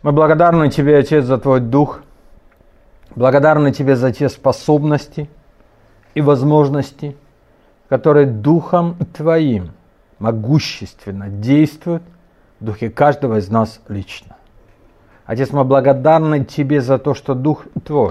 Мы благодарны Тебе, Отец, за Твой Дух, благодарны Тебе за те способности и возможности, которые Духом Твоим могущественно действуют в духе каждого из нас лично. Отец, мы благодарны Тебе за то, что Дух Твой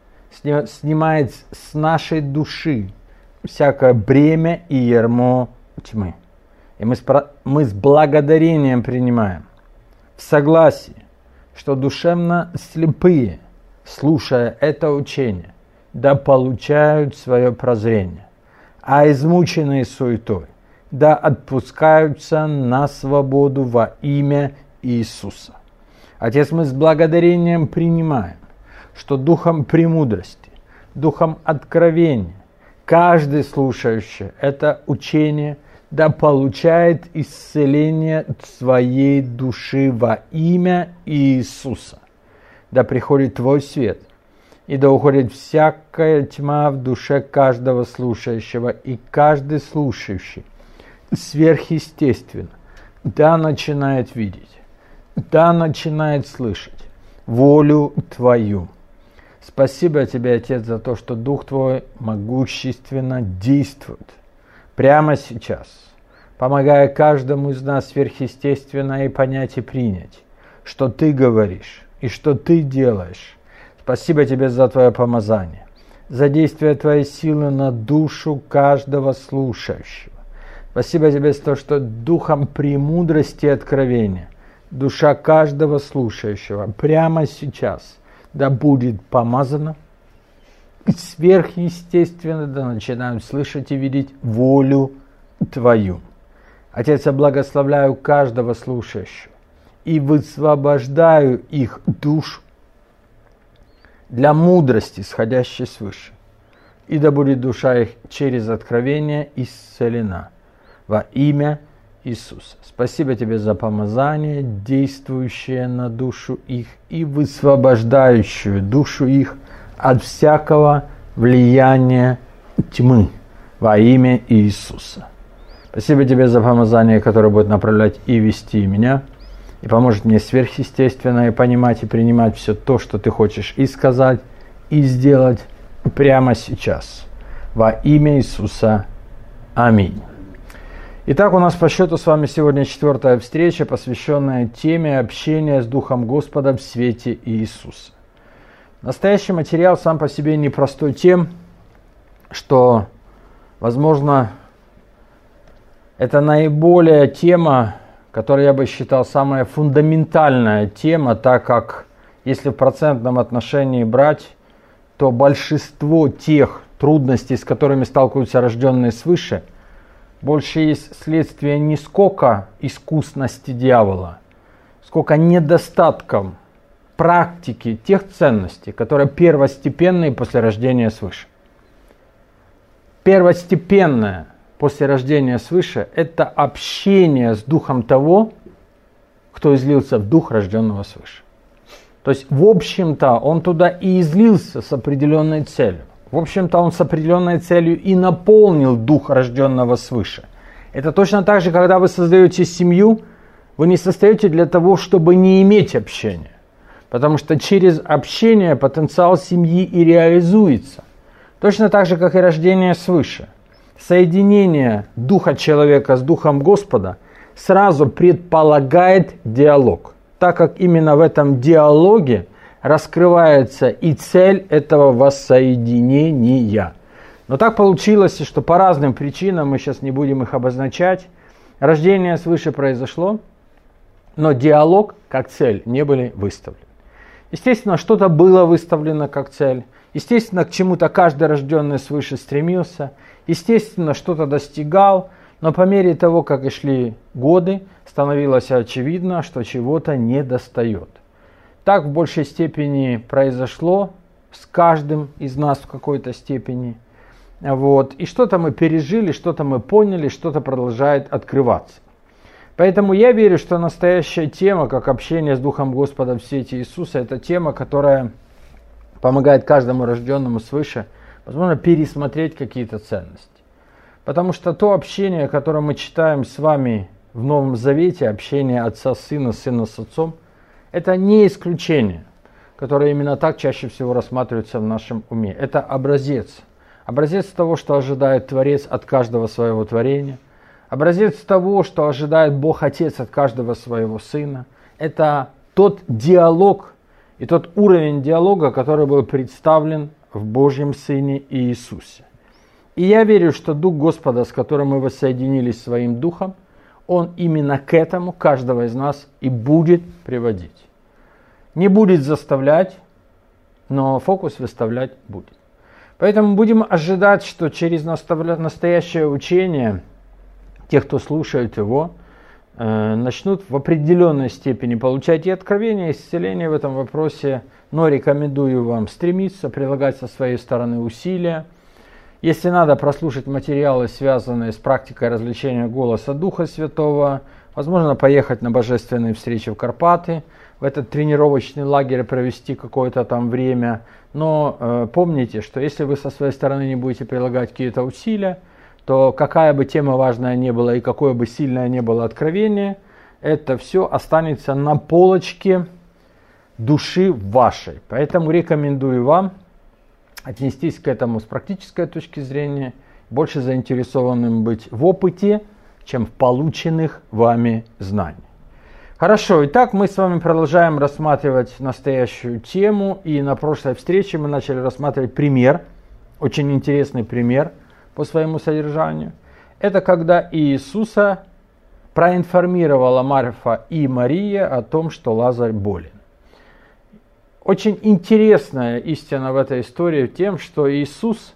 снимает с нашей души всякое бремя и ярмо тьмы. И мы с благодарением принимаем в согласии, что душевно слепые, слушая это учение, да получают свое прозрение, а измученные суетой, да отпускаются на свободу во имя Иисуса. Отец, мы с благодарением принимаем, что духом премудрости, духом откровения, каждый слушающий это учение, да получает исцеление своей души во имя Иисуса. Да приходит Твой свет, и да уходит всякая тьма в душе каждого слушающего, и каждый слушающий сверхъестественно, да начинает видеть, да начинает слышать волю Твою. Спасибо Тебе, Отец, за то, что Дух Твой могущественно действует прямо сейчас, помогая каждому из нас сверхъестественно и понять и принять, что Ты говоришь и что Ты делаешь. Спасибо Тебе за Твое помазание, за действие Твоей силы на душу каждого слушающего. Спасибо Тебе за то, что духом премудрости и откровения душа каждого слушающего прямо сейчас да будет помазана, и сверхъестественно да начинаем слышать и видеть волю Твою. Отец, я благословляю каждого слушающего и высвобождаю их душу для мудрости, сходящей свыше. И да будет душа их через откровение исцелена во имя Иисуса. Спасибо Тебе за помазание, действующее на душу их и высвобождающую душу их от всякого влияния тьмы во имя Иисуса. Спасибо Тебе за помазание, которое будет направлять и вести меня, и поможет мне сверхъестественно и понимать и принимать все то, что Ты хочешь и сказать, и сделать прямо сейчас. Во имя Иисуса. Аминь. Итак, у нас по счету с вами сегодня 4-я встреча, посвященная теме общения с Духом Господа в свете Иисуса. Настоящий материал сам по себе непростой тем, что, возможно, это наиболее тема, которую я бы считал самая фундаментальная тема, так как, если в процентном отношении брать, то большинство тех трудностей, с которыми сталкиваются рожденные свыше, больше есть следствие не сколько искусности дьявола, сколько недостатком практики тех ценностей, которые первостепенные после рождения свыше. Первостепенное после рождения свыше – это общение с духом того, кто излился в дух рожденного свыше. То есть, в общем-то, он туда и излился с определенной целью. В общем-то, он с определенной целью и наполнил дух рожденного свыше. Это точно так же, когда вы создаете семью, вы не создаете для того, чтобы не иметь общения. Потому что через общение потенциал семьи и реализуется. Точно так же, как и рождение свыше. Соединение духа человека с духом Господа сразу предполагает диалог, так как именно в этом диалоге раскрывается и цель этого воссоединения. Но так получилось, что по разным причинам, мы сейчас не будем их обозначать, рождение свыше произошло, но диалог как цель не были выставлены. Естественно, что-то было выставлено как цель, естественно, к чему-то каждый рожденный свыше стремился, естественно, что-то достигал, но по мере того, как и шли годы, становилось очевидно, что чего-то недостает. Так в большей степени произошло с каждым из нас в какой-то степени. И что-то мы пережили, что-то мы поняли, что-то продолжает открываться. Поэтому я верю, что настоящая тема, как общение с Духом Господа в свете Иисуса, это тема, которая помогает каждому рожденному свыше, возможно, пересмотреть какие-то ценности. Потому что то общение, которое мы читаем с вами в Новом Завете, общение отца с сыном, сына с отцом, Это не исключение, которое именно так чаще всего рассматривается в нашем уме. Это образец. Образец того, что ожидает Творец от каждого своего творения. Образец того, что ожидает Бог Отец от каждого своего Сына. Это тот диалог и тот уровень диалога, который был представлен в Божьем Сыне Иисусе. И я верю, что Дух Господа, с которым мы воссоединились своим Духом, Он именно к этому каждого из нас и будет приводить. Не будет заставлять, но фокус выставлять будет. Поэтому будем ожидать, что через настоящее учение те, кто слушают его, начнут в определенной степени получать и откровения, и исцеления в этом вопросе, но рекомендую вам стремиться, прилагать со своей стороны усилия. Если надо прослушать материалы, связанные с практикой развлечения голоса Духа Святого, возможно, поехать на божественные встречи в Карпаты, в этот тренировочный лагерь провести какое-то там время. Но помните, что если вы со своей стороны не будете прилагать какие-то усилия, то какая бы тема важная ни была и какое бы сильное ни было откровение, это все останется на полочке души вашей. Поэтому рекомендую вам отнестись к этому с практической точки зрения, больше заинтересованным быть в опыте, чем в полученных вами знаниях. Хорошо, итак, мы с вами продолжаем рассматривать настоящую тему, и на прошлой встрече мы начали рассматривать пример, очень интересный пример по своему содержанию. Это когда Иисуса проинформировала Марфа и Мария о том, что Лазарь болен. Очень интересная истина в этой истории тем, что Иисус,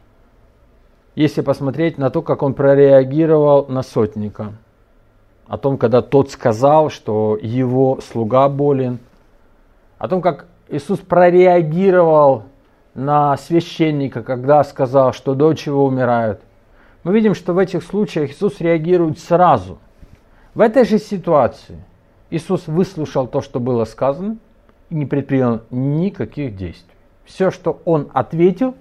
если посмотреть на то, как он прореагировал на сотника, о том, когда тот сказал, что его слуга болен, о том, как Иисус прореагировал на священника, когда сказал, что дочь его умирает, мы видим, что в этих случаях Иисус реагирует сразу. В этой же ситуации Иисус выслушал то, что было сказано, и не предпринял никаких действий. Все, что он ответил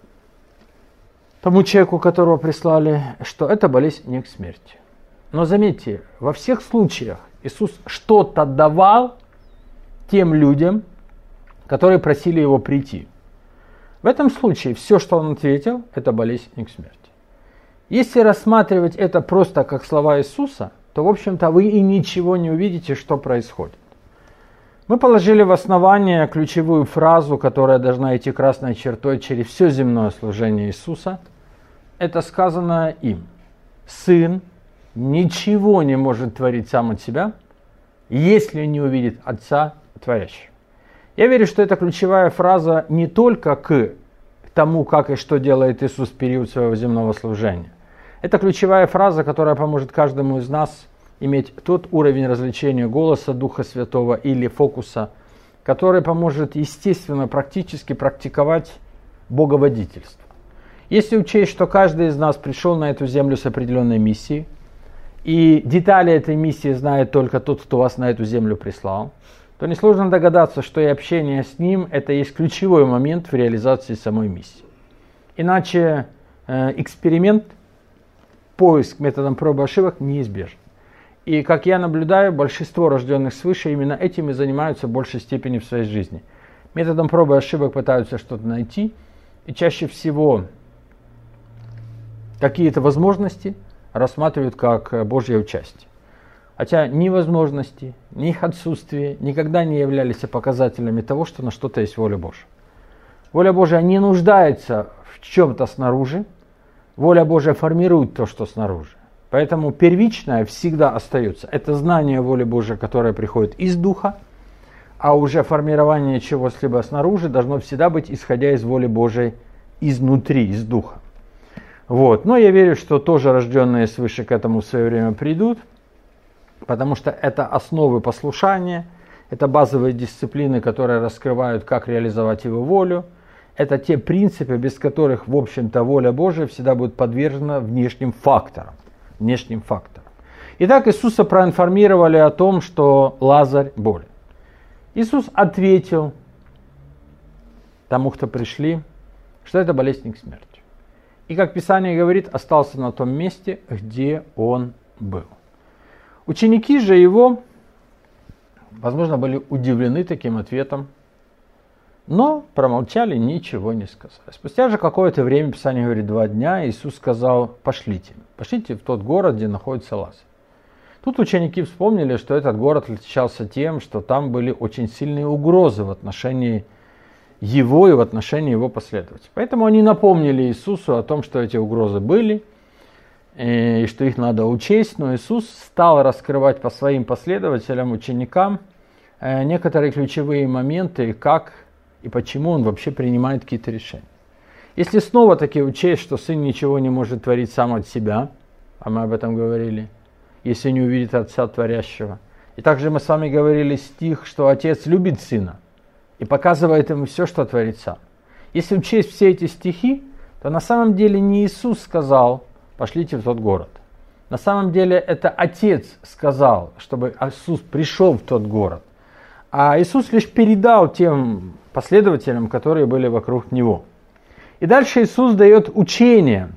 тому человеку, которого прислали, что эта болезнь не к смерти. Но заметьте, во всех случаях Иисус что-то давал тем людям, которые просили его прийти. В этом случае все, что он ответил, это болезнь не к смерти. Если рассматривать это просто как слова Иисуса, то, в общем-то, вы и ничего не увидите, что происходит. Мы положили в основание ключевую фразу, которая должна идти красной чертой через все земное служение Иисуса. Это сказано им. Сын ничего не может творить сам от себя, если не увидит Отца творящего. Я верю, что это ключевая фраза не только к тому, как и что делает Иисус в период своего земного служения. Это ключевая фраза, которая поможет каждому из нас иметь тот уровень развлечения голоса Духа Святого или фокуса, который поможет, естественно, практически практиковать боговодительство. Если учесть, что каждый из нас пришел на эту землю с определенной миссией, и детали этой миссии знает только тот, кто вас на эту землю прислал, то несложно догадаться, что и общение с ним – это есть ключевой момент в реализации самой миссии. Иначе эксперимент, поиск методом проб и ошибок неизбежен. И, как я наблюдаю, большинство рожденных свыше именно этим и занимаются в большей степени в своей жизни. Методом проб и ошибок пытаются что-то найти, и чаще всего какие-то возможности рассматривают как Божье участие. Хотя ни возможности, ни их отсутствие никогда не являлись показателями того, что на что-то есть воля Божья. Воля Божья не нуждается в чем-то снаружи, воля Божья формирует то, что снаружи. Поэтому первичное всегда остается. Это знание воли Божьей, которое приходит из Духа, а уже формирование чего-либо снаружи должно всегда быть, исходя из воли Божьей изнутри, из Духа. Вот. Но я верю, что тоже рожденные свыше к этому в свое время придут, потому что это основы послушания, это базовые дисциплины, которые раскрывают, как реализовать Его волю. Это те принципы, без которых, в общем-то, воля Божия всегда будет подвержена внешним факторам. Итак, Иисуса проинформировали о том, что Лазарь болен. Иисус ответил тому, кто пришли, что это болезнь не к смерти. И, как Писание говорит, остался на том месте, где он был. Ученики же его возможно, были удивлены таким ответом, но промолчали, ничего не сказали. Спустя же какое-то время, Писание говорит, 2 дня, Иисус сказал, пошлите в тот город, где находится Лазарь. Тут ученики вспомнили, что этот город отличался тем, что там были очень сильные угрозы в отношении его и в отношении его последователей. Поэтому они напомнили Иисусу о том, что эти угрозы были, и что их надо учесть. Но Иисус стал раскрывать по своим последователям, ученикам, некоторые ключевые моменты, как и почему он вообще принимает какие-то решения. Если снова таки учесть, что Сын ничего не может творить сам от себя, а мы об этом говорили, если не увидит Отца Творящего. И также мы с вами говорили стих, что Отец любит Сына и показывает ему все, что творит сам. Если учесть все эти стихи, то на самом деле не Иисус сказал, пошлите в тот город. На самом деле это Отец сказал, чтобы Иисус пришел в тот город. А Иисус лишь передал тем последователям, которые были вокруг Него. И дальше Иисус дает учение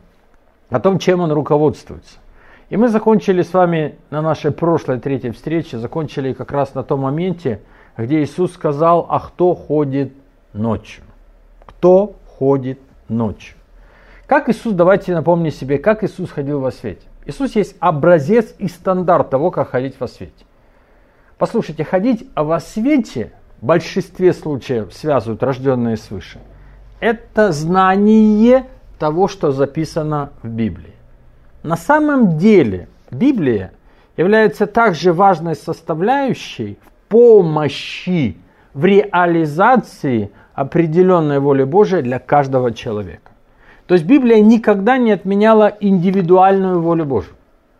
о том, чем Он руководствуется. И мы закончили с вами на нашей прошлой 3-й встрече, закончили как раз на том моменте, где Иисус сказал, а кто ходит ночью? Кто ходит ночью? Как Иисус, давайте напомним себе, как Иисус ходил во свете. Иисус есть образец и стандарт того, как ходить во свете. Послушайте, ходить во свете в большинстве случаев связывают рожденные свыше. Это знание того, что записано в Библии. На самом деле Библия является также важной составляющей в помощи в реализации определенной воли Божией для каждого человека. То есть Библия никогда не отменяла индивидуальную волю Божию.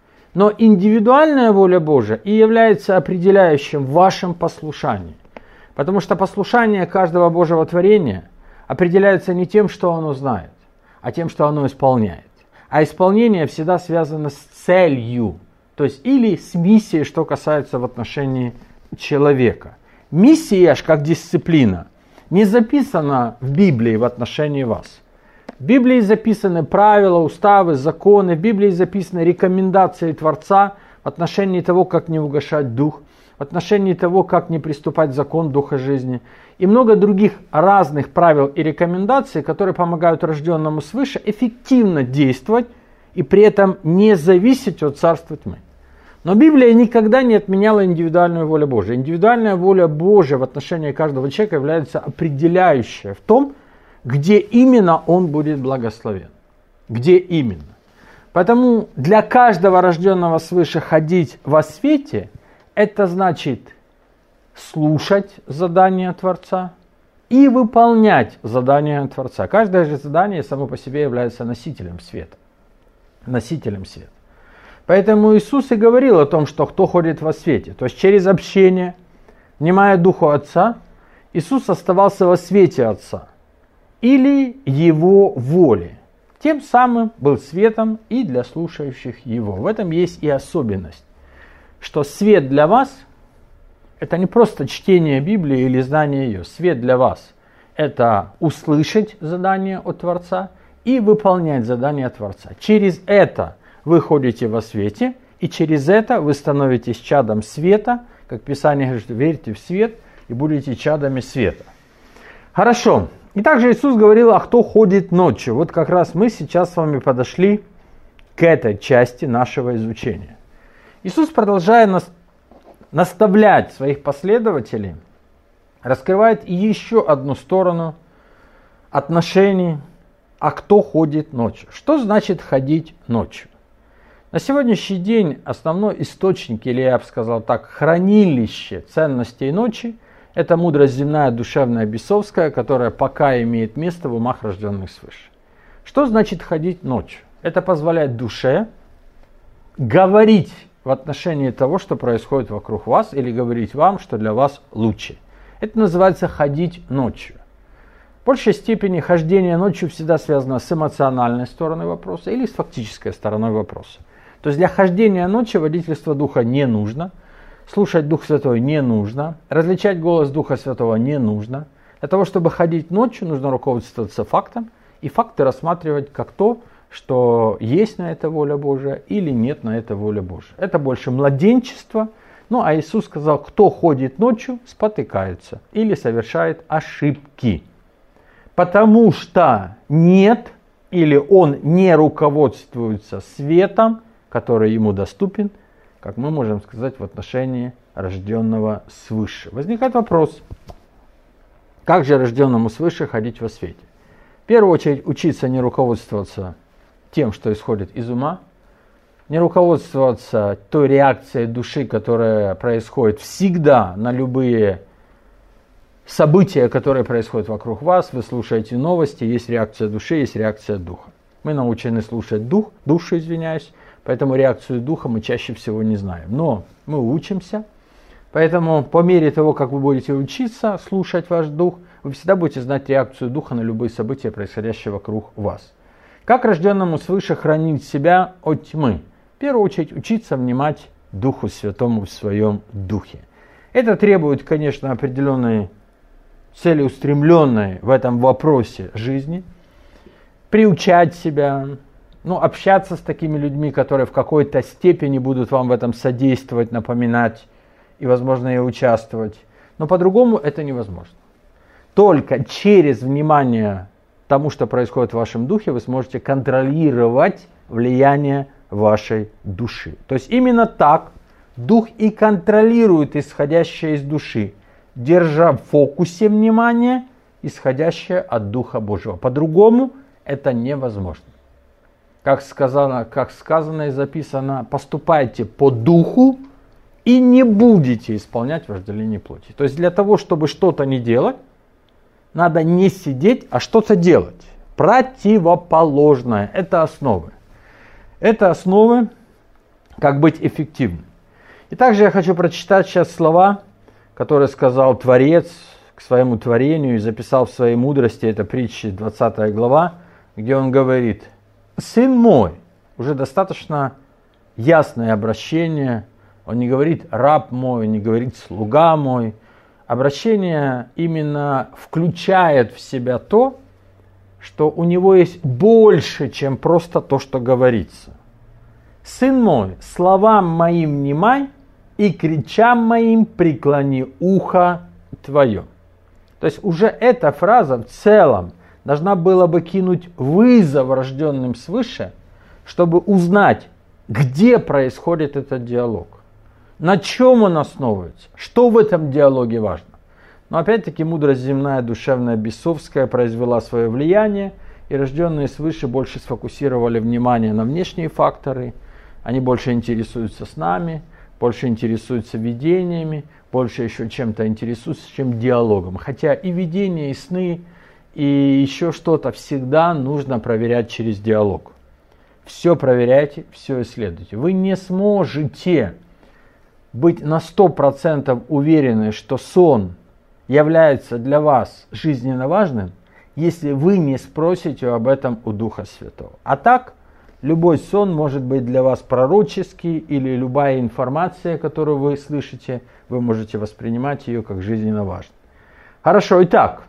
Но индивидуальная воля Божия и является определяющим в вашем послушании. Потому что послушание каждого Божьего творения определяется не тем, что оно знает, а тем, что оно исполняет. А исполнение всегда связано с целью, то есть или с миссией, что касается в отношении человека. Миссия аж как дисциплина не записана в Библии в отношении вас. В Библии записаны правила, уставы, законы, в Библии записаны рекомендации Творца в отношении того, как не угашать дух, в отношении того, как не приступать к закону духа жизни. И много других разных правил и рекомендаций, которые помогают рожденному свыше эффективно действовать и при этом не зависеть от царства тьмы. Но Библия никогда не отменяла индивидуальную волю Божию. Индивидуальная воля Божия в отношении каждого человека является определяющей в том, где именно он будет благословен. Где именно. Поэтому для каждого рожденного свыше ходить во свете, это значит слушать задания Творца и выполнять задания Творца. Каждое же задание само по себе является носителем света. Носителем света. Поэтому Иисус и говорил о том, что кто ходит во свете. То есть через общение, внимая Духу Отца, Иисус оставался во свете Отца или Его воли. Тем самым был светом и для слушающих Его. В этом есть и особенность, что свет для вас – это не просто чтение Библии или знание ее. Свет для вас – это услышать задание от Творца и выполнять задание Творца. Через это вы ходите во свете, и через это вы становитесь чадом света, как Писание говорит, верьте в свет и будете чадами света. Хорошо. И также Иисус говорил, а кто ходит ночью. Вот как раз мы сейчас с вами подошли к этой части нашего изучения. Иисус, продолжая наставлять своих последователей, раскрывает еще одну сторону отношений, а кто ходит ночью. Что значит ходить ночью? На сегодняшний день основной источник, или я бы сказал так, хранилище ценностей ночи – это мудрость земная, душевная, бесовская, которая пока имеет место в умах рожденных свыше. Что значит ходить ночью? Это позволяет душе говорить в отношении того, что происходит вокруг вас, или говорить вам, что для вас лучше. Это называется ходить ночью. В большей степени хождение ночью всегда связано с эмоциональной стороной вопроса или с фактической стороной вопроса. То есть для хождения ночью водительство Духа не нужно, слушать Дух Святой не нужно, различать голос Духа Святого не нужно. Для того, чтобы ходить ночью, нужно руководствоваться фактом и факты рассматривать как то, что есть на это воля Божия или нет на это воля Божия. Это больше младенчество, Ну а Иисус сказал, кто ходит ночью, спотыкается или совершает ошибки. Потому что нет, или он не руководствуется светом, который ему доступен, как мы можем сказать в отношении рожденного свыше. Возникает вопрос, как же рожденному свыше ходить во свете? В первую очередь учиться не руководствоваться тем, что исходит из ума, не руководствоваться той реакцией души, которая происходит всегда на любые события, которые происходят вокруг вас. Вы слушаете новости, есть реакция души, есть реакция духа. Мы научены слушать душу, поэтому реакцию духа мы чаще всего не знаем. Но мы учимся, поэтому по мере того, как вы будете учиться слушать ваш дух, вы всегда будете знать реакцию духа на любые события, происходящие вокруг вас. Как рожденному свыше хранить себя от тьмы? В первую очередь учиться внимать Духу Святому в своем духе. Это требует, конечно, определенной целеустремленной в этом вопросе жизни, приучать себя, общаться с такими людьми, которые в какой-то степени будут вам в этом содействовать, напоминать и, возможно, и участвовать. Но по-другому это невозможно. Только через внимание тому, что происходит в вашем духе, вы сможете контролировать влияние вашей души. То есть именно так дух и контролирует исходящее из души, держа в фокусе внимания исходящее от Духа Божьего. По-другому это невозможно. Как сказано и записано, поступайте по духу и не будете исполнять вожделение плоти. То есть для того, чтобы что-то не делать, надо не сидеть, а что-то делать. Противоположное. Это основы. Это основы, как быть эффективным. И также я хочу прочитать сейчас слова, которые сказал Творец к своему творению и записал в своей мудрости, это притчи 20 глава, где он говорит: «Сын мой», уже достаточно ясное обращение, он не говорит «раб мой», не говорит «слуга мой». Обращение именно включает в себя то, что у него есть больше, чем просто то, что говорится. «Сын мой, словам моим внимай, и кричам моим преклони ухо твое». То есть уже эта фраза в целом должна была бы кинуть вызов рожденным свыше, чтобы узнать, где происходит этот диалог, на чем он основывается, что в этом диалоге важно. Но опять-таки мудрость земная, душевная, бесовская произвела свое влияние, и рожденные свыше больше сфокусировали внимание на внешние факторы, они больше интересуются с нами, больше интересуются видениями, больше еще чем-то интересуются, чем диалогом. Хотя и видения, и сны, и еще что-то всегда нужно проверять через диалог. Все проверяйте, все исследуйте. Вы не сможете быть на 100% уверены, что сон является для вас жизненно важным, если вы не спросите об этом у Духа Святого. А так, любой сон может быть для вас пророческий, или любая информация, которую вы слышите, вы можете воспринимать ее как жизненно важной. Хорошо, итак,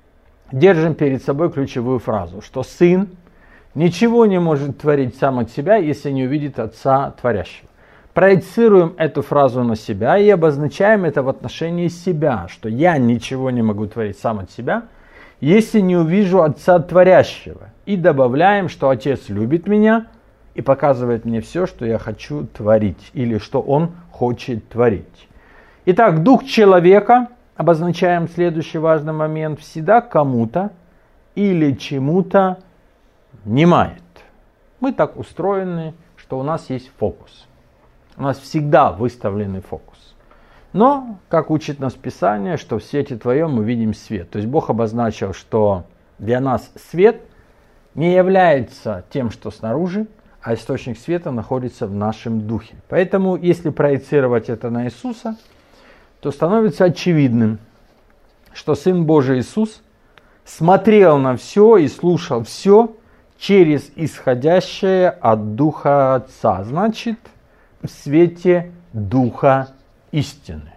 держим перед собой ключевую фразу, что сын ничего не может творить сам от себя, если не увидит Отца Творящего. Проецируем эту фразу на себя и обозначаем это в отношении себя, что я ничего не могу творить сам от себя, если не увижу Отца Творящего. И добавляем, что Отец любит меня и показывает мне все, что я хочу творить, или что Он хочет творить. Итак, дух человека, обозначаем следующий важный момент, всегда кому-то или чему-то внимает. Мы так устроены, что у нас есть фокус. У нас всегда выставленный фокус. Но, как учит нас Писание, что в свете Твоем мы видим свет. То есть Бог обозначил, что для нас свет не является тем, что снаружи, а источник света находится в нашем духе. Поэтому, если проецировать это на Иисуса, то становится очевидным, что Сын Божий Иисус смотрел на все и слушал все через исходящее от Духа Отца. Значит, в свете Духа истины.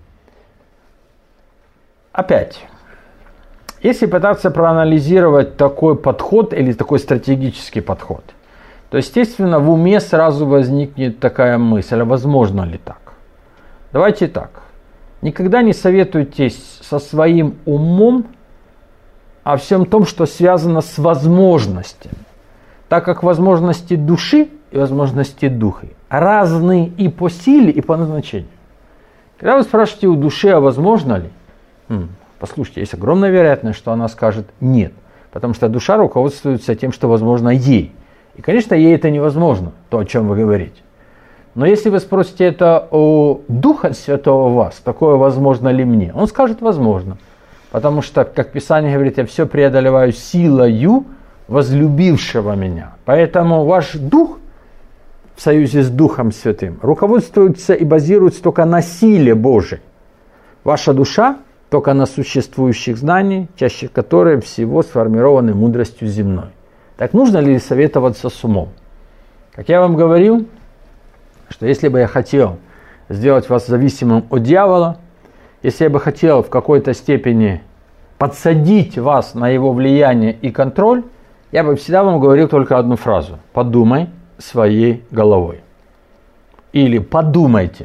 Опять, если пытаться проанализировать такой подход или такой стратегический подход, то, естественно, в уме сразу возникнет такая мысль, а возможно ли так? Давайте так. Никогда не советуйтесь со своим умом о всем том, что связано с возможностями. Так как возможности души и возможности духа разные и по силе, и по назначению. Когда вы спрашиваете у души, а возможно ли? Послушайте, есть огромная вероятность, что она скажет нет. Потому что душа руководствуется тем, что возможно ей. И, конечно, ей это невозможно, то, о чем вы говорите. Но если вы спросите это у Духа Святого в вас, такое возможно ли мне? Он скажет возможно. Потому что, как Писание говорит, я все преодолеваю силою возлюбившего меня. Поэтому ваш Дух в союзе с Духом Святым руководствуется и базируется только на силе Божией. Ваша душа только на существующих знаниях, чаще которые всего сформированы мудростью земной. Так нужно ли советоваться с умом? Как я вам говорил, что если бы я хотел сделать вас зависимым от дьявола, если я бы хотел в какой-то степени подсадить вас на его влияние и контроль, я бы всегда вам говорил только одну фразу. Подумай своей головой. Или подумайте.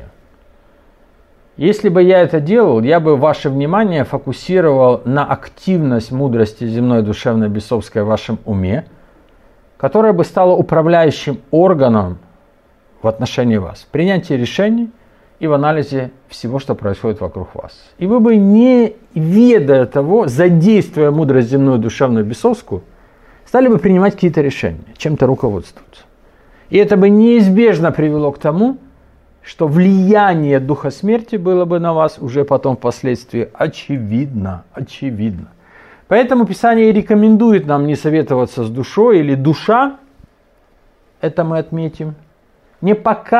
Если бы я это делал, я бы ваше внимание фокусировал на активность мудрости земной, душевной, бесовской в вашем уме, которая бы стала управляющим органом в отношении вас, в принятии решений и в анализе всего, что происходит вокруг вас. И вы бы, не ведая того, задействуя мудрость земную, душевную, бесовскую, стали бы принимать какие-то решения, чем-то руководствоваться. И это бы неизбежно привело к тому, что влияние духа смерти было бы на вас уже потом впоследствии очевидно. Поэтому Писание рекомендует нам не советоваться с душой, или душа, это мы отметим, не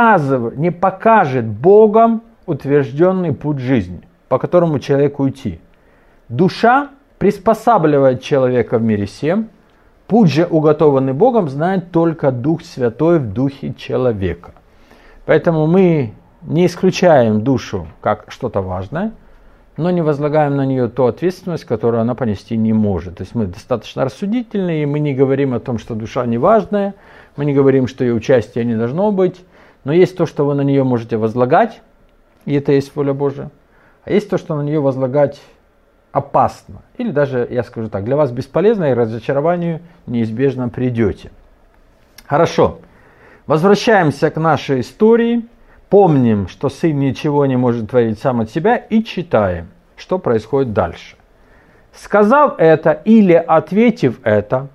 покажет Богом утвержденный путь жизни, по которому человеку идти. Душа приспосабливает человека в мире сем, путь же, уготованный Богом, знает только Дух Святой в духе человека. Поэтому мы не исключаем душу как что-то важное, но не возлагаем на нее ту ответственность, которую она понести не может. То есть мы достаточно рассудительны, и мы не говорим о том, что душа не важная, мы не говорим, что ее участия не должно быть, но есть то, что вы на нее можете возлагать, и это есть воля Божия, а есть то, что на нее возлагать опасно, или даже, я скажу так, для вас бесполезно, и к разочарованию неизбежно придете. Хорошо, возвращаемся к нашей истории. Помним, что сын ничего не может творить сам от себя, и читаем, что происходит дальше. Сказав это или ответив это,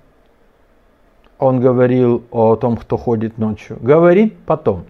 он говорил о том, кто ходит ночью, говорит потом: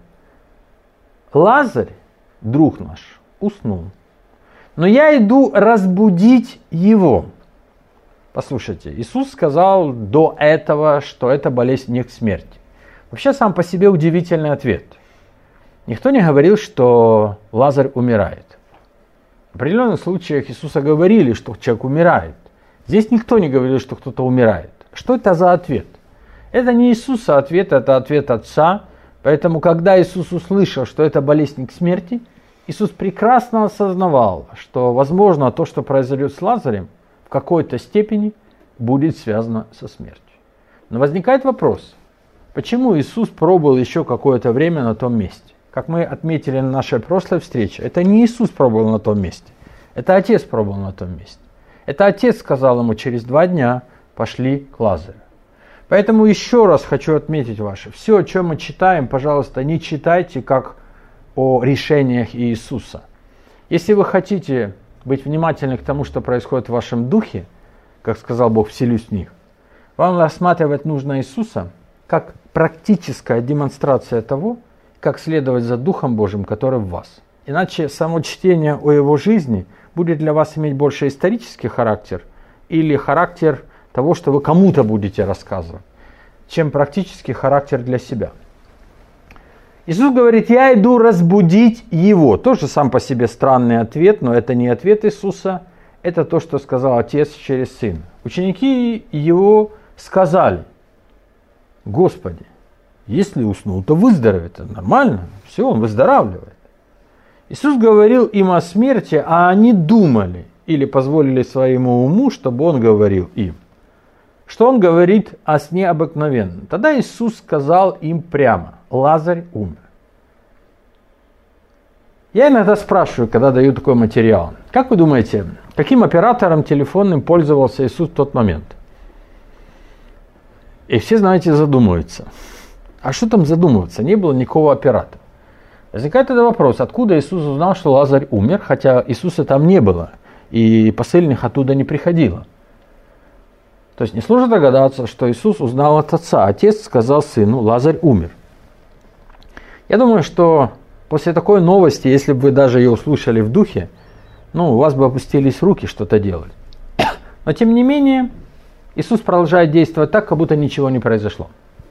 Лазарь, друг наш, уснул, но я иду разбудить его. Послушайте, Иисус сказал до этого, что эта болезнь не к смерти. Вообще сам по себе удивительный ответ. Никто не говорил, что Лазарь умирает. В определенных случаях Иисуса говорили, что человек умирает. Здесь никто не говорил, что кто-то умирает. Что это за ответ? Это не Иисуса ответ, это ответ Отца. Поэтому, когда Иисус услышал, что это болезнь не к смерти, Иисус прекрасно осознавал, что, возможно, то, что произойдет с Лазарем, в какой-то степени будет связано со смертью. Но возникает вопрос, почему Иисус пробыл еще какое-то время на том месте? Как мы отметили на нашей прошлой встрече, это не Иисус пробовал на том месте, это Отец пробовал на том месте. Это Отец сказал ему: через 2 дня пошли к Лазарю. Поэтому еще раз хочу отметить ваше, все, о чем мы читаем, пожалуйста, не читайте как о решениях Иисуса. Если вы хотите быть внимательны к тому, что происходит в вашем духе, как сказал Бог, вселюсь в них, вам рассматривать нужно Иисуса как практическая демонстрация того, как следовать за Духом Божьим, который в вас. Иначе само чтение о его жизни будет для вас иметь больше исторический характер или характер того, что вы кому-то будете рассказывать, чем практический характер для себя. Иисус говорит: я иду разбудить его. Тоже сам по себе странный ответ, но это не ответ Иисуса, это то, что сказал Отец через Сына. Ученики его сказали: Господи, если уснул, то выздоровеет. Это нормально, все, он выздоравливает. Иисус говорил им о смерти, а они думали или позволили своему уму, чтобы он говорил им, что он говорит о сне обыкновенном. Тогда Иисус сказал им прямо: Лазарь умер. Я иногда спрашиваю, когда даю такой материал, как вы думаете, каким оператором телефонным пользовался Иисус в тот момент? И все, знаете, задумываются. А что там задумываться? Не было никакого оператора. Возникает тогда вопрос, откуда Иисус узнал, что Лазарь умер, хотя Иисуса там не было, и посыльных оттуда не приходило. То есть несложно догадаться, что Иисус узнал от Отца. Отец сказал сыну, Лазарь умер. Я думаю, что после такой новости, если бы вы даже ее услышали в духе, у вас бы опустились руки что-то делать. Но тем не менее, Иисус продолжает действовать так, как будто ничего не произошло.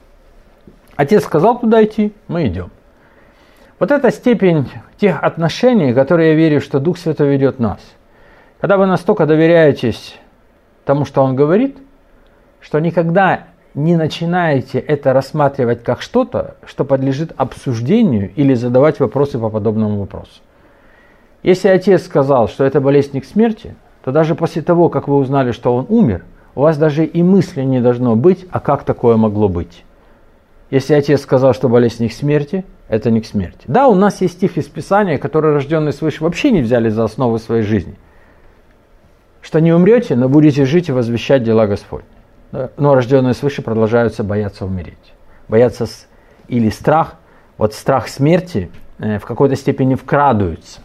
Отец сказал туда идти, мы идем. Вот эта степень тех отношений, которые я верю, что Дух Святой ведет нас. Когда вы настолько доверяетесь тому, что Он говорит, что никогда не начинаете это рассматривать как что-то, что подлежит обсуждению или задавать вопросы по подобному вопросу. Если Отец сказал, что это болезнь к смерти, то даже после того, как вы узнали, что Он умер, у вас даже и мысли не должно быть, а как такое могло быть. Если Отец сказал, что болезнь не к смерти, это не к смерти. Да, у нас есть стих из Писания, который рожденные свыше вообще не взяли за основу своей жизни. Что не умрете, но будете жить и возвещать дела Господни. Но рожденные свыше продолжаются бояться умереть. Бояться или страх, вот страх смерти в какой-то степени вкрадывается.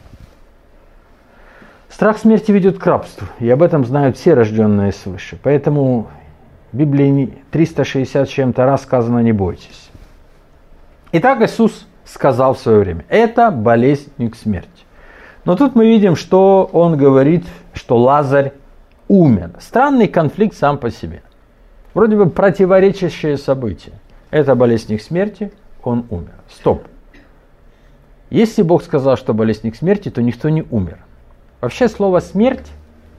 Страх смерти ведет к рабству, и об этом знают все рожденные свыше. Поэтому в Библии 360 с чем-то раз сказано «не бойтесь». Итак, Иисус сказал в свое время, это болезнь не к смерти. Но тут мы видим, что Он говорит, что Лазарь умер. Странный конфликт сам по себе. Вроде бы противоречащее событие. Это болезнь не к смерти, Он умер. Стоп. Если Бог сказал, что болезнь не к смерти, то никто не умер. Вообще слово «смерть»,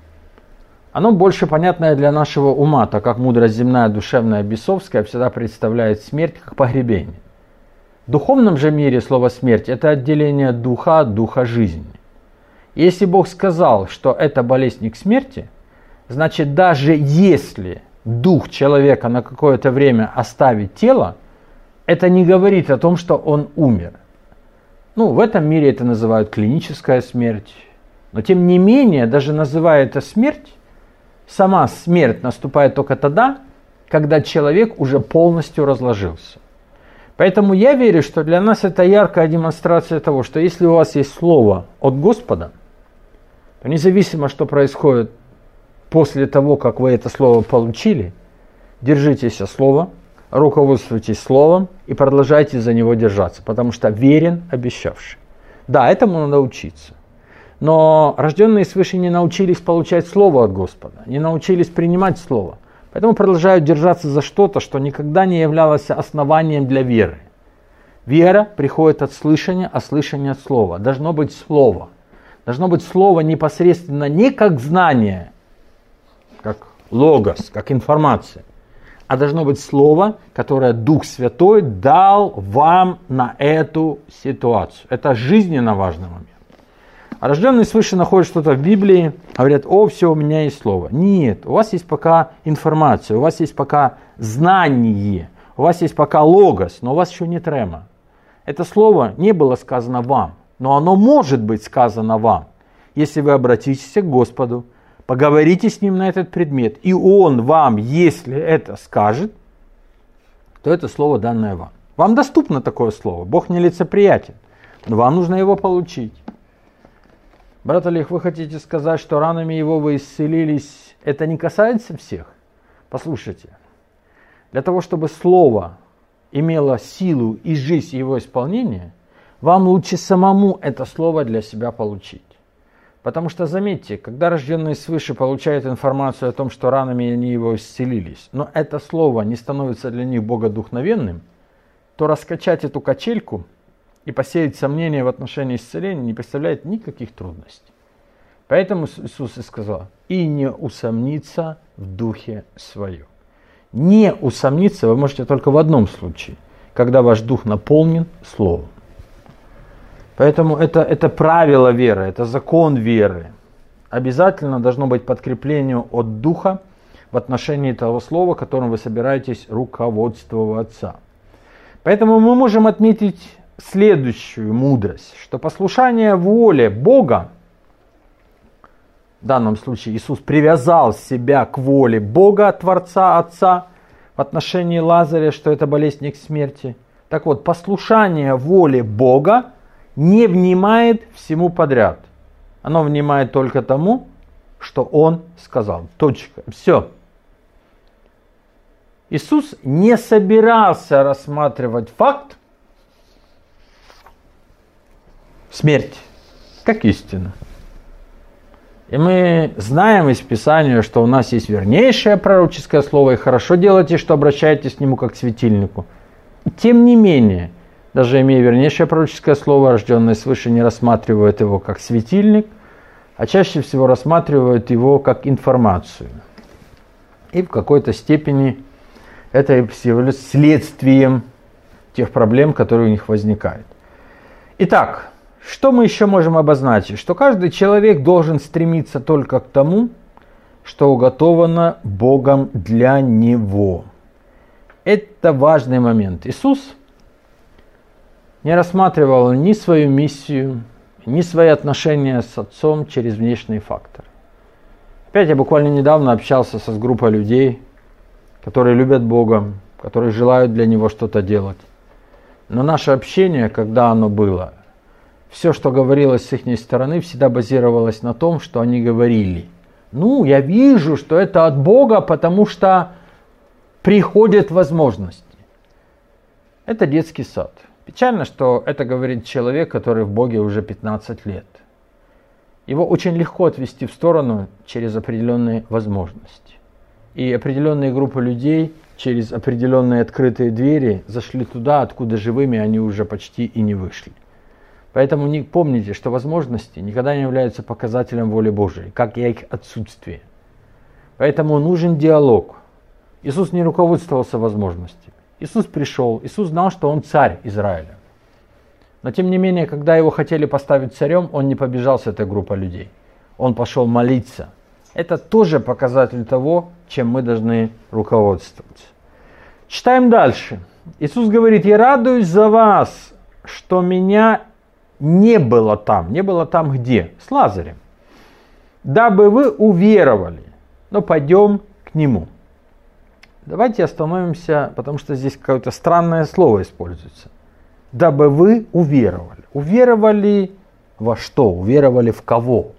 оно больше понятное для нашего ума, так как мудрость земная, душевная, бесовская всегда представляет смерть как погребение. В духовном же мире слово «смерть» – это отделение духа от духа жизни. И если Бог сказал, что это болезнь не к смерти, значит, даже если дух человека на какое-то время оставит тело, это не говорит о том, что он умер. В этом мире это называют клиническая смерть. Но тем не менее, даже называя это смерть, сама смерть наступает только тогда, когда человек уже полностью разложился. Поэтому я верю, что для нас это яркая демонстрация того, что если у вас есть слово от Господа, то независимо, что происходит после того, как вы это слово получили, держитесь слова, руководствуйтесь словом и продолжайте за него держаться, потому что верен обещавший. Да, этому надо учиться. Но рожденные свыше не научились получать слово от Господа, не научились принимать слово. Поэтому продолжают держаться за что-то, что никогда не являлось основанием для веры. Вера приходит от слышания, а слышание от слова. Должно быть слово. Должно быть слово непосредственно не как знание, как логос, как информация, а должно быть слово, которое Дух Святой дал вам на эту ситуацию. Это жизненно важный момент. А рожденные свыше находят что-то в Библии, говорят, все, у меня есть слово. Нет, у вас есть пока информация, у вас есть пока знание, у вас есть пока логос, но у вас еще нет рема. Это слово не было сказано вам, но оно может быть сказано вам, если вы обратитесь к Господу, поговорите с Ним на этот предмет, и Он вам, если это скажет, то это слово данное вам. Вам доступно такое слово, Бог нелицеприятен, но вам нужно его получить. Брат Олег, вы хотите сказать, что ранами его вы исцелились? Это не касается всех? Послушайте, для того, чтобы слово имело силу и жизнь его исполнения, вам лучше самому это слово для себя получить. Потому что, заметьте, когда рожденные свыше получают информацию о том, что ранами они его исцелились, но это слово не становится для них богодухновенным, то раскачать эту качельку и посеять сомнения в отношении исцеления не представляет никаких трудностей. Поэтому Иисус и сказал, и не усомниться в духе своем. Не усомниться вы можете только в одном случае, когда ваш дух наполнен словом. Поэтому это правило веры, это закон веры. Обязательно должно быть подкрепление от духа в отношении того слова, которым вы собираетесь руководствоваться. Поэтому мы можем отметить следующую мудрость, что послушание воле Бога, в данном случае Иисус привязал себя к воле Бога, Творца, Отца, в отношении Лазаря, что это болезнь не к смерти. Так вот, послушание воле Бога не внимает всему подряд. Оно внимает только тому, что Он сказал. Точка. Все. Иисус не собирался рассматривать факт смерти как истину. И мы знаем из Писания, что у нас есть вернейшее пророческое слово, и хорошо делаете, что обращаетесь к нему как к светильнику. Тем не менее, даже имея вернейшее пророческое слово, рожденные свыше не рассматривают его как светильник, а чаще всего рассматривают его как информацию. И в какой-то степени это является следствием тех проблем, которые у них возникают. Итак, что мы еще можем обозначить? Что каждый человек должен стремиться только к тому, что уготовано Богом для него. Это важный момент. Иисус не рассматривал ни свою миссию, ни свои отношения с Отцом через внешний фактор. Опять я буквально недавно общался с группой людей, которые любят Бога, которые желают для Него что-то делать. Но наше общение, когда оно было, все, что говорилось с их стороны, всегда базировалось на том, что они говорили. Ну, я вижу, что это от Бога, потому что приходят возможности. Это детский сад. Печально, что это говорит человек, который в Боге уже 15 лет. Его очень легко отвести в сторону через определенные возможности. И определенные группы людей через определенные открытые двери зашли туда, откуда живыми они уже почти и не вышли. Поэтому помните, что возможности никогда не являются показателем воли Божией, как и их отсутствие. Поэтому нужен диалог. Иисус не руководствовался возможностями. Иисус пришел, Иисус знал, что Он царь Израиля. Но тем не менее, когда Его хотели поставить царем, Он не побежал с этой группой людей. Он пошел молиться. Это тоже показатель того, чем мы должны руководствоваться. Читаем дальше. Иисус говорит: «Я радуюсь за вас, что меня не было там». Не было там где? С Лазарем. «Дабы вы уверовали». Но пойдем к нему. Давайте остановимся, потому что здесь какое-то странное слово используется. «Дабы вы уверовали». Уверовали во что? Уверовали в кого?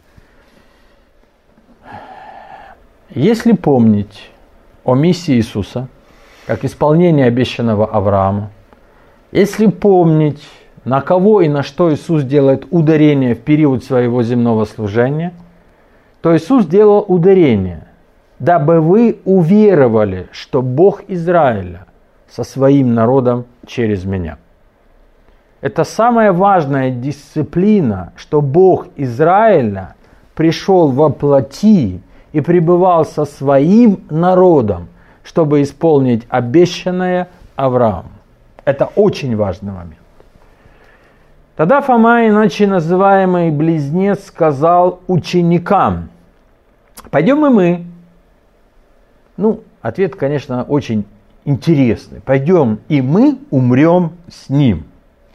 Если помнить о миссии Иисуса, как исполнение обещанного Аврааму, если помнить, на кого и на что Иисус делает ударение в период своего земного служения, то Иисус делал ударение, дабы вы уверовали, что Бог Израиля со своим народом через меня. Это самая важная дисциплина, что Бог Израиля пришел во плоти и пребывал со своим народом, чтобы исполнить обещанное Аврааму. Это очень важный момент. Тогда Фома, иначе называемый близнец, сказал ученикам: «Пойдем и мы». Ответ, конечно, очень интересный. «Пойдем и мы умрем с ним».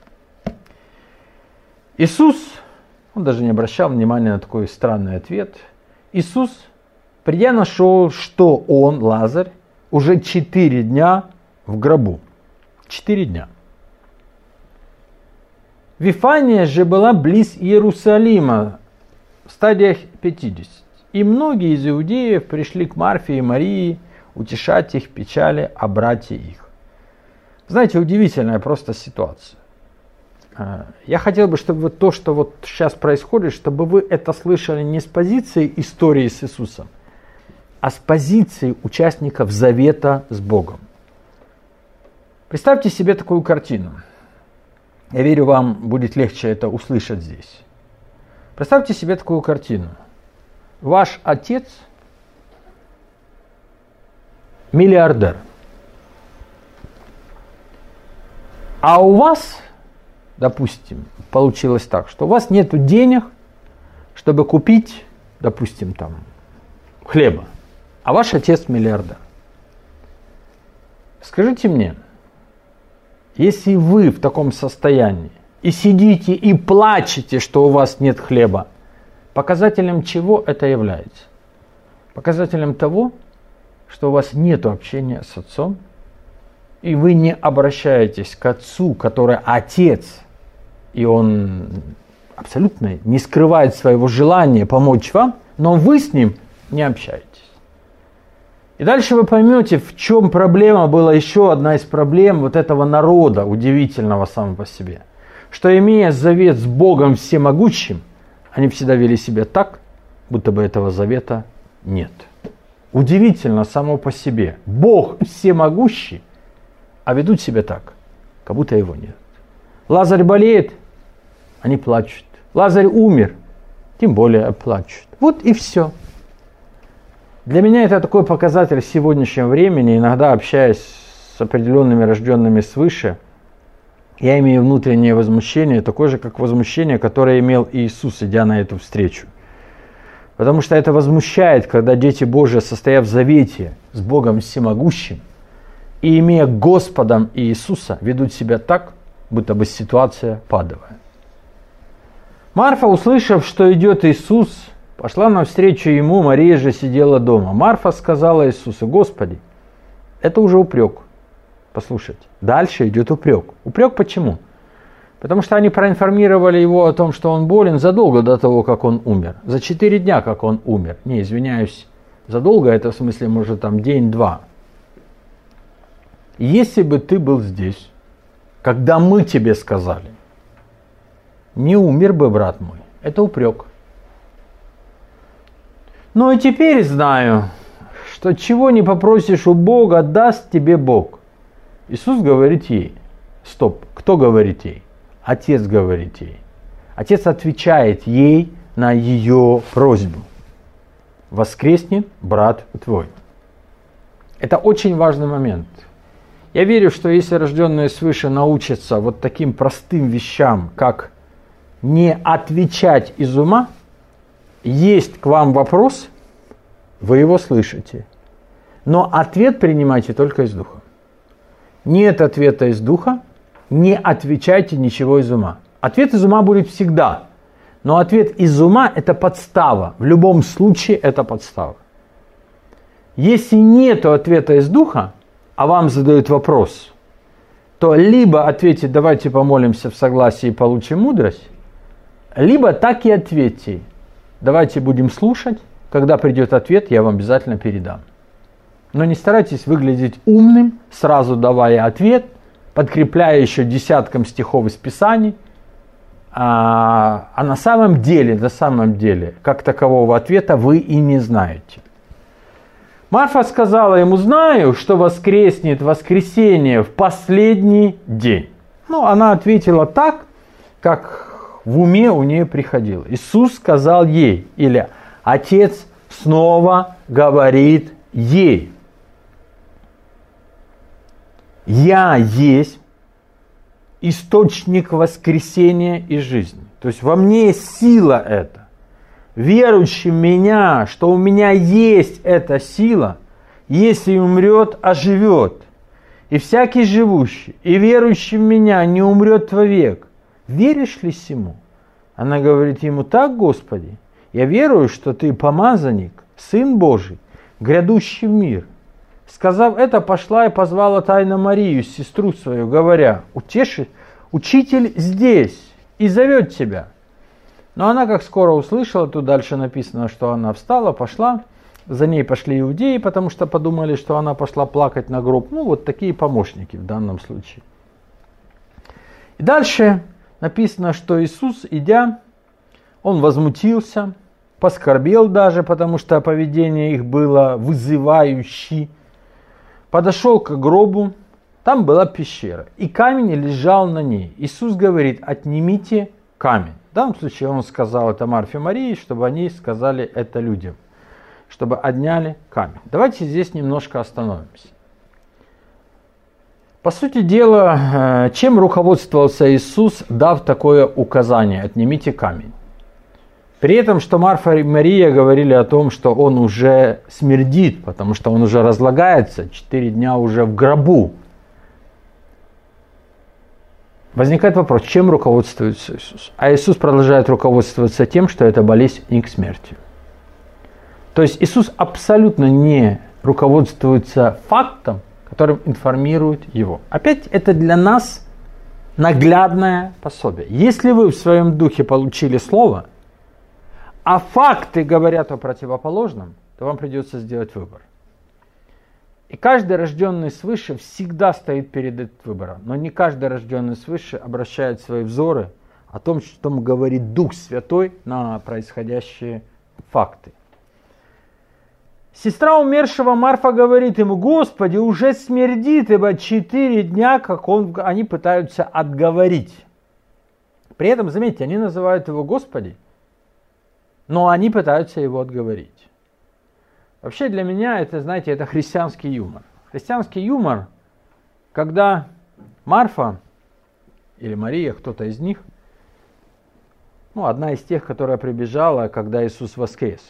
Иисус, он даже не обращал внимания на такой странный ответ. Иисус, придя, нашел, что он, Лазарь, уже 4 дня в гробу. 4 дня. Вифания же была близ Иерусалима, в стадиях 50. И многие из иудеев пришли к Марфе и Марии утешать их в печали о брате их. Знаете, удивительная просто ситуация. Я хотел бы, чтобы то, что вот сейчас происходит, чтобы вы это слышали не с позиции истории с Иисусом, а с позиции участников завета с Богом. Представьте себе такую картину. Я верю, вам будет легче это услышать здесь. Представьте себе такую картину. Ваш отец миллиардер. А у вас, допустим, получилось так, что у вас нет денег, чтобы купить, допустим, хлеба. А ваш отец миллиардер. Скажите мне, Если вы в таком состоянии и сидите и плачете, что у вас нет хлеба, показателем чего это является? Показателем того, что у вас нет общения с Отцом, и вы не обращаетесь к Отцу, который Отец, и Он абсолютно не скрывает своего желания помочь вам, но вы с Ним не общаетесь. И дальше вы поймете, в чем проблема была, еще одна из проблем вот этого народа, удивительного самого по себе. Что, имея завет с Богом Всемогущим, они всегда вели себя так, будто бы этого завета нет. Удивительно само по себе. Бог Всемогущий, а ведут себя так, как будто его нет. Лазарь болеет, они плачут. Лазарь умер, тем более плачут. Вот и все. Для меня это такой показатель сегодняшнего времени. Иногда, общаясь с определенными рожденными свыше, я имею внутреннее возмущение, такое же, как возмущение, которое имел Иисус, идя на эту встречу. Потому что это возмущает, когда дети Божии, состоя в завете с Богом Всемогущим, и имея Господом Иисуса, ведут себя так, будто бы ситуация падовая. Марфа, услышав, что идет Иисус, пошла навстречу ему, Мария же сидела дома. Марфа сказала Иисусу: Господи, это уже упрек. Послушайте, дальше идет упрек. Упрек почему? Потому что они проинформировали его о том, что он болен задолго до того, как он умер. За 4 дня, как он умер. Не, извиняюсь, задолго, это в смысле, может, там день-два. Если бы ты был здесь, когда мы тебе сказали, не умер бы, брат мой. Это упрек. Но и теперь знаю, что чего не попросишь у Бога, даст тебе Бог. Иисус говорит ей. Стоп, кто говорит ей? Отец говорит ей. Отец отвечает ей на ее просьбу. Воскреснет брат твой. Это очень важный момент. Я верю, что если рожденные свыше научатся вот таким простым вещам, как не отвечать из ума, есть к вам вопрос, вы его слышите. Но ответ принимайте только из духа. Нет ответа из духа, не отвечайте ничего из ума. Ответ из ума будет всегда. Но ответ из ума – это подстава. В любом случае это подстава. Если нет ответа из духа, а вам задают вопрос, то либо ответьте: давайте помолимся в согласии и получим мудрость, либо так и ответьте: давайте будем слушать, когда придет ответ, я вам обязательно передам. Но не старайтесь выглядеть умным, сразу давая ответ, подкрепляя еще десятком стихов из Писаний, а на самом деле, как такового ответа вы и не знаете. Марфа сказала ему: знаю, что воскреснет воскресенье в последний день. Она ответила так, как в уме у нее приходило. Иисус сказал ей, или Отец снова говорит ей: я есть источник воскресения и жизни. То есть во мне есть сила эта. Верующий в меня, что у меня есть эта сила, если умрет, оживет. И всякий живущий и верующий в меня не умрет вовек. Веришь ли сему? Она говорит ему: так, Господи, я верую, что ты помазанник, Сын Божий, грядущий в мир. Сказав это, пошла и позвала тайно Марию, сестру свою, говоря: учитель здесь и зовет тебя. Но она, как скоро услышала, тут дальше написано, что она встала, пошла. За ней пошли иудеи, потому что подумали, что она пошла плакать на гроб. Вот такие помощники в данном случае. И дальше написано, что Иисус, идя, он возмутился, поскорбел даже, потому что поведение их было вызывающее. Подошел к гробу, там была пещера, и камень лежал на ней. Иисус говорит: отнимите камень. В данном случае он сказал это Марфе и Марии, чтобы они сказали это людям, чтобы отняли камень. Давайте здесь немножко остановимся. По сути дела, чем руководствовался Иисус, дав такое указание: отнимите камень? При этом, что Марфа и Мария говорили о том, что он уже смердит, потому что он уже разлагается, 4 дня уже в гробу. Возникает вопрос, чем руководствуется Иисус? А Иисус продолжает руководствоваться тем, что эта болезнь не к смерти. То есть Иисус абсолютно не руководствуется фактом, которым информирует его. Опять это для нас наглядное пособие. Если вы в своем духе получили слово, а факты говорят о противоположном, то вам придется сделать выбор. И каждый рожденный свыше всегда стоит перед этим выбором. Но не каждый рожденный свыше обращает свои взоры о том, что ему говорит Дух Святой на происходящие факты. Сестра умершего Марфа говорит ему: Господи, уже смердит, ибо 4 дня, как они пытаются отговорить. При этом, заметьте, они называют его Господи, но они пытаются его отговорить. Вообще для меня это, знаете, это христианский юмор. Христианский юмор, когда Марфа или Мария, кто-то из них, одна из тех, которая прибежала, когда Иисус воскрес.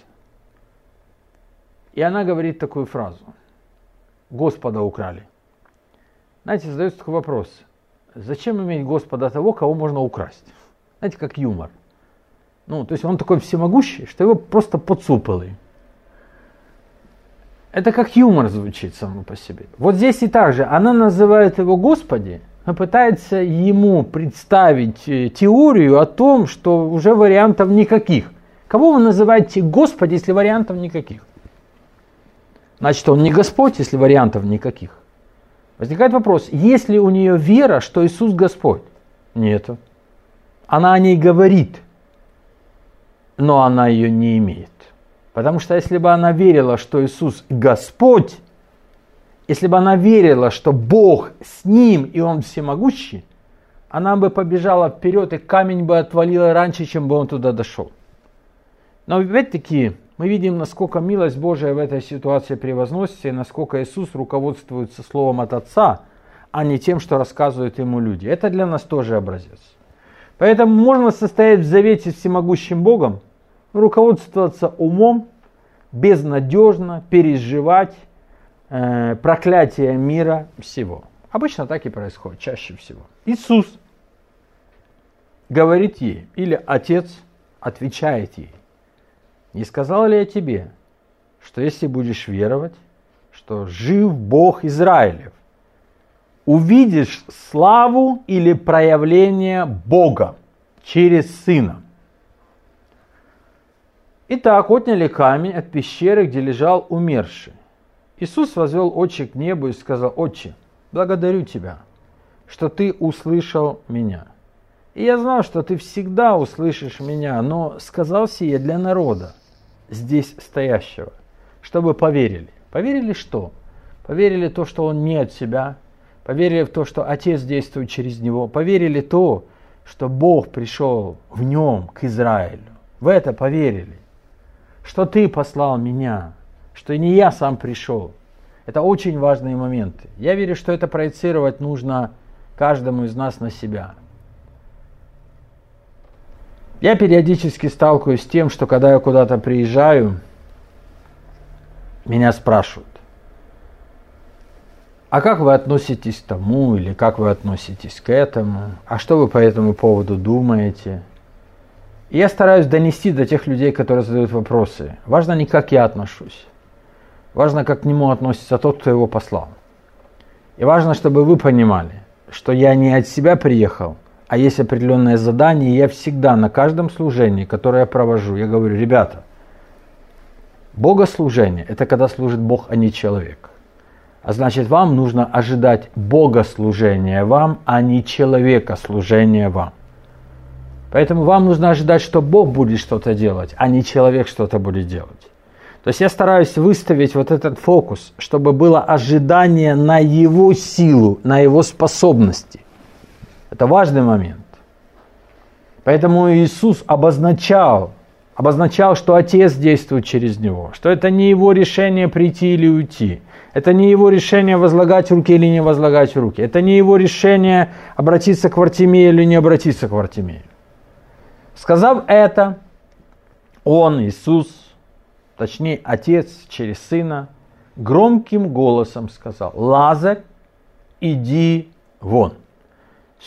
И она говорит такую фразу: Господа украли. Знаете, задается такой вопрос: зачем иметь Господа того, кого можно украсть? Знаете, как юмор. То есть он такой всемогущий, что его просто подсупали. Это как юмор звучит само по себе. Вот здесь и так же. Она называет его Господи, но пытается ему представить теорию о том, что уже вариантов никаких. Кого вы называете Господи, если вариантов никаких? Значит, он не Господь, если вариантов никаких. Возникает вопрос, есть ли у нее вера, что Иисус Господь? Нету. Она о ней говорит, но она ее не имеет. Потому что если бы она верила, что Иисус Господь, если бы она верила, что Бог с ним и Он всемогущий, она бы побежала вперед, и камень бы отвалила раньше, чем бы он туда дошел. Но опять-таки мы видим, насколько милость Божия в этой ситуации превозносится, и насколько Иисус руководствуется словом от Отца, а не тем, что рассказывают ему люди. Это для нас тоже образец. Поэтому можно состоять в завете с всемогущим Богом, руководствоваться умом, безнадежно переживать проклятие мира всего. Обычно так и происходит, чаще всего. Иисус говорит ей, или Отец отвечает ей: не сказал ли я тебе, что если будешь веровать, что жив Бог Израилев, увидишь славу или проявление Бога через Сына? Итак, отняли камень от пещеры, где лежал умерший. Иисус возвел очи к небу и сказал: Отче, благодарю Тебя, что Ты услышал меня. И я знал, что Ты всегда услышишь меня, но сказал сие для народа, здесь стоящего, чтобы поверили. Поверили что? Поверили в то, что Он не от себя, поверили в то, что Отец действует через Него, поверили в то, что Бог пришел в Нем к Израилю. В это поверили. Что Ты послал меня, что не я сам пришел. Это очень важные моменты. Я верю, что это проецировать нужно каждому из нас на себя. Я периодически сталкиваюсь с тем, что когда я куда-то приезжаю, меня спрашивают: а как вы относитесь к тому, или как вы относитесь к этому, а что вы по этому поводу думаете? И я стараюсь донести до тех людей, которые задают вопросы. Важно не как я отношусь. Важно, как к нему относится тот, кто его послал. И важно, чтобы вы понимали, что я не от себя приехал, а есть определенное задание. И я всегда на каждом служении, которое я провожу, я говорю: ребята, богослужение – это когда служит Бог, а не человек. А значит, вам нужно ожидать богослужения вам, а не человекослужения вам. Поэтому вам нужно ожидать, что Бог будет что-то делать, а не человек что-то будет делать. То есть я стараюсь выставить вот этот фокус, чтобы было ожидание на Его силу, на Его способности. Это важный момент. Поэтому Иисус обозначал, что Отец действует через Него, что это не Его решение прийти или уйти. Это не Его решение возлагать руки или не возлагать руки. Это не Его решение обратиться к Вартимею или не обратиться к Вартимею. Сказав это, Он, Иисус, точнее Отец через Сына, громким голосом сказал: Лазарь, иди вон. Сюда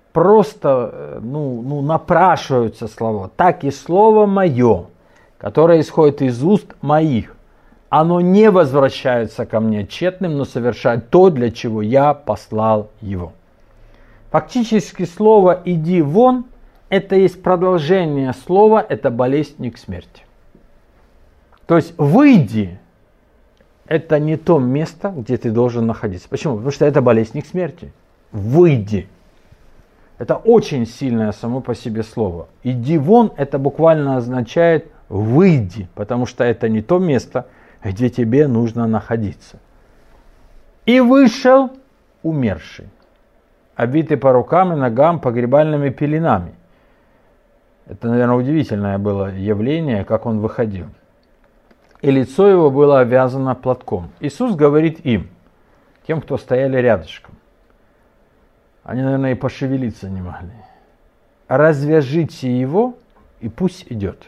просто напрашиваются слова. Так и слово мое, которое исходит из уст моих, оно не возвращается ко мне тщетным, но совершает то, для чего я послал его. Фактически слово «иди вон» это есть продолжение слова, это болезнь к смерти. То есть «выйди» это не то место, где ты должен находиться. Почему? Потому что это болезнь к смерти. «Выйди». Это очень сильное само по себе слово. «Иди вон» это буквально означает «выйди», потому что это не то место, где тебе нужно находиться. «И вышел умерший, обвитый по рукам и ногам погребальными пеленами». Это, наверное, удивительное было явление, как он выходил. И лицо его было обвязано платком. Иисус говорит им, тем, кто стояли рядышком. Они, наверное, и пошевелиться не могли. Развяжите его, и пусть идет.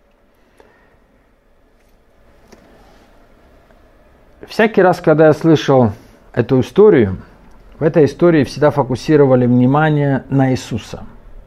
Всякий раз, когда я слышал эту историю, в этой истории всегда фокусировали внимание на Иисуса.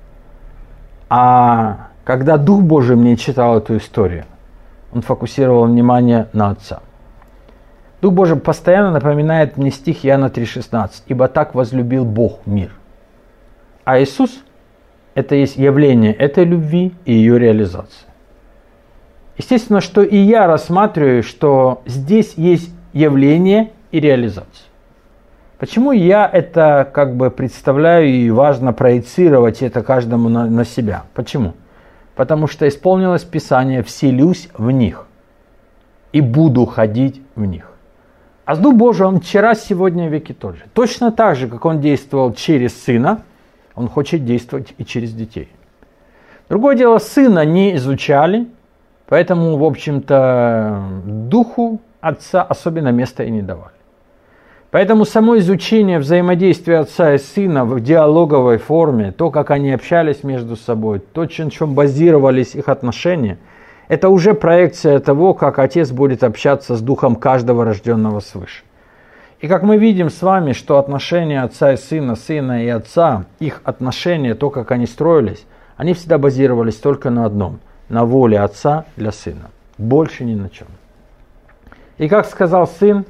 А когда Дух Божий мне читал эту историю, он фокусировал внимание на Отца. Дух Божий постоянно напоминает мне стих Иоанна 3,16. «Ибо так возлюбил Бог мир». А Иисус – это есть явление этой любви и ее реализация. Естественно, что и я рассматриваю, что здесь есть явление и реализация. Почему я это представляю и важно проецировать это каждому на себя? Почему? Потому что исполнилось Писание «вселюсь в них и буду ходить в них». А с Дух Божий он вчера, сегодня, веки тот же. Точно так же, как он действовал через Сына, он хочет действовать и через детей. Другое дело, Сына не изучали, поэтому, в общем-то, Духу Отца особенно места и не давали. Поэтому само изучение взаимодействия Отца и Сына в диалоговой форме, то, как они общались между собой, то, на чем базировались их отношения, это уже проекция того, как Отец будет общаться с Духом каждого рожденного свыше. И как мы видим с вами, что отношения Отца и Сына, Сына и Отца, их отношения, то, как они строились, они всегда базировались только на одном – на воле Отца для Сына. Больше ни на чем. И как сказал Сын,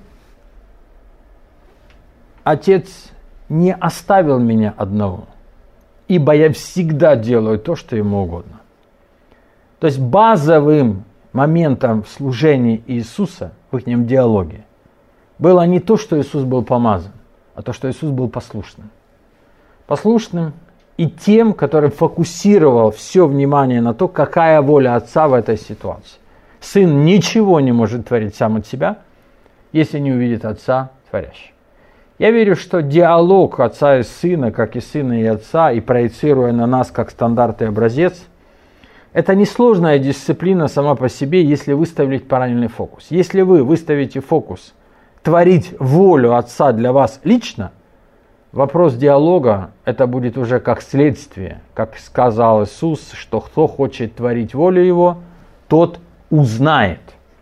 Отец не оставил меня одного, ибо я всегда делаю то, что ему угодно. То есть базовым моментом в служении Иисуса в их диалоге было не то, что Иисус был помазан, а то, что Иисус был послушным. Послушным и тем, который фокусировал все внимание на то, какая воля Отца в этой ситуации. Сын ничего не может творить сам от себя, если не увидит Отца творящего. Я верю, что диалог Отца и Сына, как и Сына и Отца, и проецируя на нас как стандарт и образец, это несложная дисциплина сама по себе, если выставить правильный фокус. Если вы выставите фокус творить волю Отца для вас лично, вопрос диалога это будет уже как следствие. Как сказал Иисус, что кто хочет творить волю Его, тот узнает.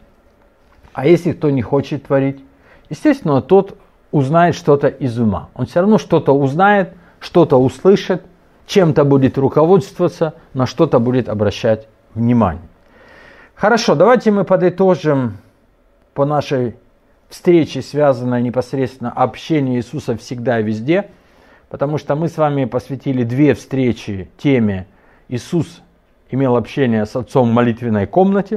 А если кто не хочет творить, естественно, тот узнает что-то из ума. Он все равно что-то узнает, что-то услышит, чем-то будет руководствоваться, на что-то будет обращать внимание. Хорошо, давайте мы подытожим по нашей встрече, связанной непосредственно общение Иисуса всегда и везде, потому что мы с вами посвятили 2 встречи теме «Иисус имел общение с Отцом в молитвенной комнате»,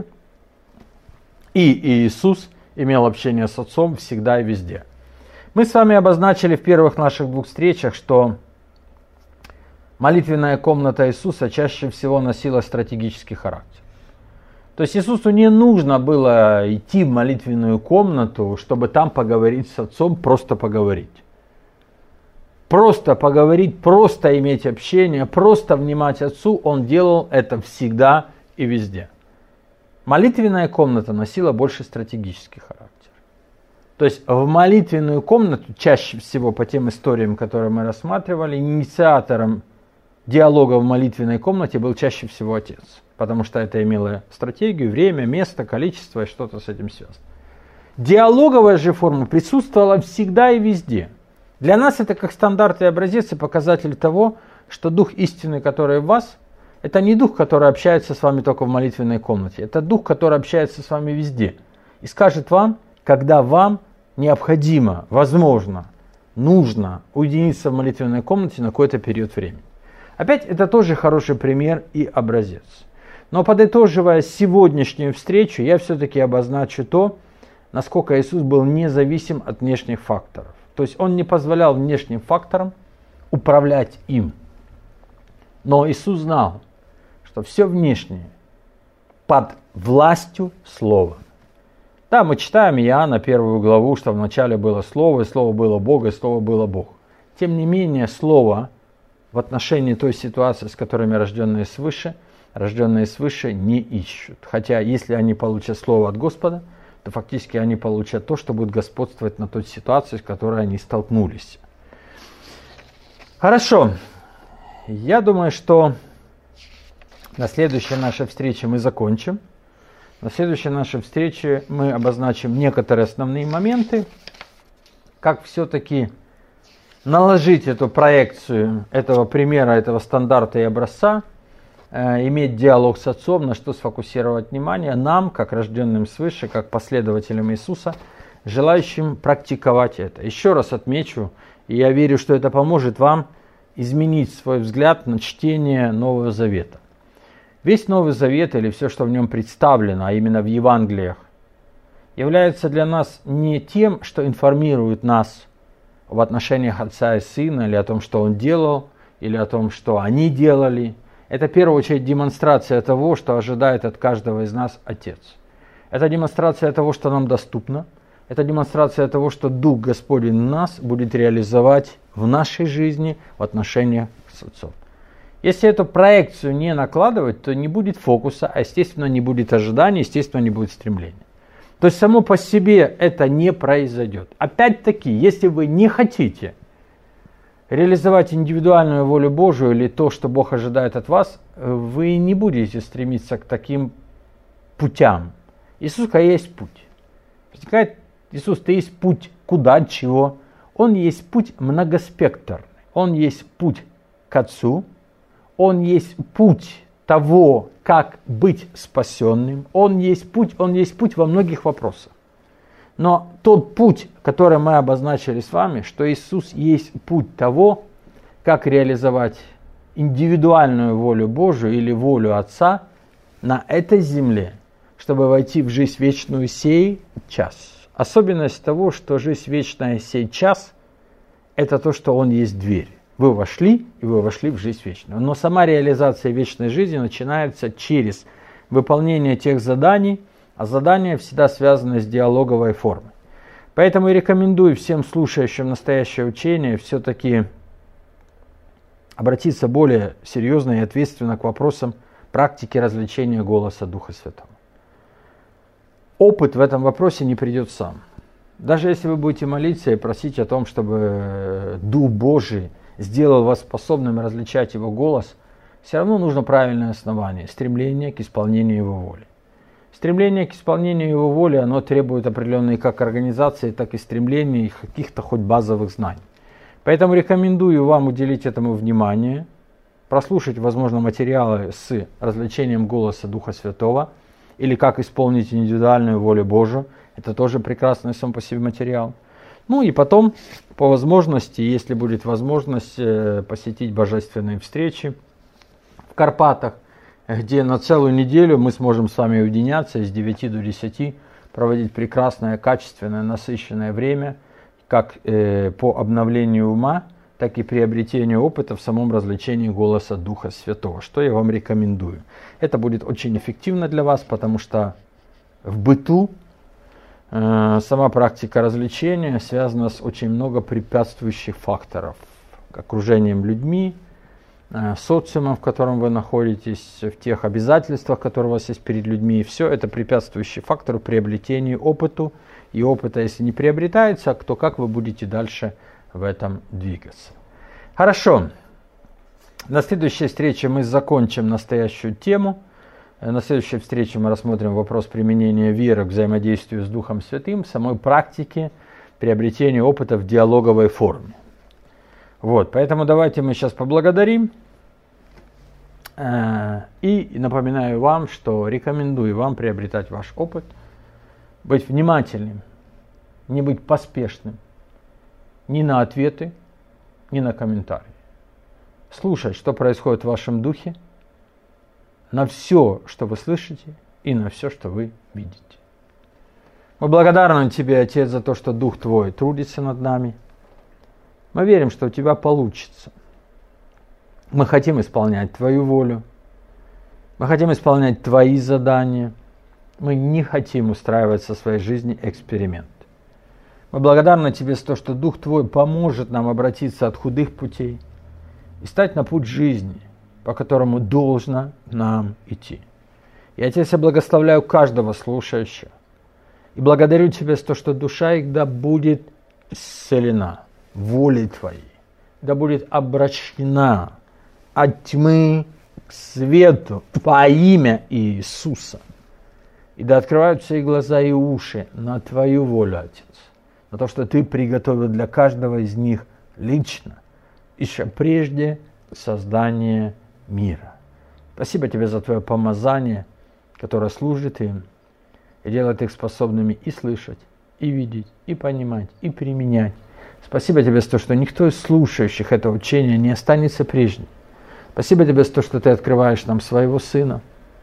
и Иисус имел общение с Отцом всегда и везде. Мы с вами обозначили в первых наших 2 встречах, что молитвенная комната Иисуса чаще всего носила стратегический характер. То есть Иисусу не нужно было идти в молитвенную комнату, чтобы там поговорить с Отцом, просто поговорить. Просто поговорить, просто иметь общение, просто внимать Отцу, Он делал это всегда и везде. Молитвенная комната носила больше стратегический характер. То есть в молитвенную комнату, чаще всего по тем историям, которые мы рассматривали, инициатором диалога в молитвенной комнате был чаще всего Отец. Потому что это имело стратегию, время, место, количество и что-то с этим связано. Диалоговая же форма присутствовала всегда и везде. Для нас это как стандарт и образец и показатель того, что Дух истины, который в вас, это не Дух, который общается с вами только в молитвенной комнате. Это Дух, который общается с вами везде. И скажет вам, когда вам необходимо, возможно, нужно уединиться в молитвенной комнате на какой-то период времени. Опять, это тоже хороший пример и образец. Но подытоживая сегодняшнюю встречу, я все-таки обозначу то, насколько Иисус был независим от внешних факторов. То есть Он не позволял внешним факторам управлять им. Но Иисус знал, что все внешнее под властью Слова. Да, мы читаем Иоанна 1 главу, что вначале было Слово, и Слово было Бог, и Слово было Бог. Тем не менее, Слово в отношении той ситуации, с которыми рожденные свыше не ищут. Хотя, если они получат Слово от Господа, то фактически они получат то, что будет господствовать на той ситуации, с которой они столкнулись. Хорошо. Я думаю, что на следующей нашей встрече мы закончим. На следующей нашей встрече мы обозначим некоторые основные моменты, как все-таки наложить эту проекцию этого примера, этого стандарта и образца, иметь диалог с Отцом, на что сфокусировать внимание нам, как рожденным свыше, как последователям Иисуса, желающим практиковать это. Еще раз отмечу, и я верю, что это поможет вам изменить свой взгляд на чтение Нового Завета. Весь Новый Завет, или все, что в нем представлено, а именно в Евангелиях, является для нас не тем, что информирует нас в отношениях Отца и Сына, или о том, что Он делал, или о том, что они делали. Это в первую очередь демонстрация того, что ожидает от каждого из нас Отец. Это демонстрация того, что нам доступно. Это демонстрация того, что Дух Господень нас будет реализовать в нашей жизни в отношениях с Отцом. Если эту проекцию не накладывать, то не будет фокуса, а естественно не будет ожидания, естественно не будет стремления. То есть само по себе это не произойдет. Опять-таки, если вы не хотите реализовать индивидуальную волю Божию или то, что Бог ожидает от вас, вы не будете стремиться к таким путям. Иисус есть путь. Возникает: Иисус, ты есть путь куда, чего? Он есть путь многоспектрный. Он есть путь к Отцу. Он есть путь того, как быть спасенным. Он есть путь во многих вопросах. Но тот путь, который мы обозначили с вами, что Иисус есть путь того, как реализовать индивидуальную волю Божию или волю Отца на этой земле, чтобы войти в жизнь вечную сей час. Особенность того, что жизнь вечная сей час, это то, что Он есть дверь. Вы вошли, и вы вошли в жизнь вечную. Но сама реализация вечной жизни начинается через выполнение тех заданий, а задания всегда связаны с диалоговой формой. Поэтому я рекомендую всем слушающим настоящее учение все-таки обратиться более серьезно и ответственно к вопросам практики развлечения голоса Духа Святого. Опыт в этом вопросе не придет сам. Даже если вы будете молиться и просить о том, чтобы Дух Божий сделал вас способным различать Его голос, все равно нужно правильное основание, стремление к исполнению Его воли. Стремление к исполнению Его воли, оно требует определенной как организации, так и стремления и каких-то хоть базовых знаний. Поэтому рекомендую вам уделить этому внимание, прослушать, возможно, материалы с развлечением голоса Духа Святого, или как исполнить индивидуальную волю Божию. Это тоже прекрасный сам по себе материал. Ну и потом, по возможности, если будет возможность, посетить божественные встречи в Карпатах, где на целую неделю мы сможем с вами уединяться с 9 до 10, проводить прекрасное, качественное, насыщенное время, как по обновлению ума, так и приобретению опыта в самом развлечении голоса Духа Святого, что я вам рекомендую. Это будет очень эффективно для вас, потому что в быту сама практика развлечения связана с очень много препятствующих факторов. Окружением людьми, социумом, в котором вы находитесь, в тех обязательствах, которые у вас есть перед людьми. Все это препятствующие факторы приобретению опыту. И опыта, если не приобретается, то как вы будете дальше в этом двигаться. Хорошо. На следующей встрече мы закончим настоящую тему. На следующей встрече мы рассмотрим вопрос применения веры к взаимодействию с Духом Святым, самой практике приобретения опыта в диалоговой форме. Вот, поэтому давайте мы сейчас поблагодарим. И напоминаю вам, что рекомендую вам приобретать ваш опыт, быть внимательным, не быть поспешным ни на ответы, ни на комментарии. Слушать, что происходит в вашем духе, на все, что вы слышите, и на все, что вы видите. Мы благодарны Тебе, Отец, за то, что Дух Твой трудится над нами. Мы верим, что у Тебя получится. Мы хотим исполнять Твою волю. Мы хотим исполнять Твои задания. Мы не хотим устраивать со своей жизни эксперимент. Мы благодарны Тебе за то, что Дух Твой поможет нам обратиться от худых путей и стать на путь жизни, по которому должно нам идти. И, Отец, я благословляю каждого слушающего. И благодарю Тебя за то, что душа их да будет исцелена волей Твоей, да будет обращена от тьмы к свету во имя Иисуса. И да открываются их глаза и уши на Твою волю, Отец, на то, что Ты приготовил для каждого из них лично, еще прежде создания мира. Спасибо Тебе за Твое помазание, которое служит им и делает их способными и слышать, и видеть, и понимать, и применять. Спасибо Тебе за то, что никто из слушающих это учение не останется прежним. Спасибо Тебе за то, что Ты открываешь нам своего Сына.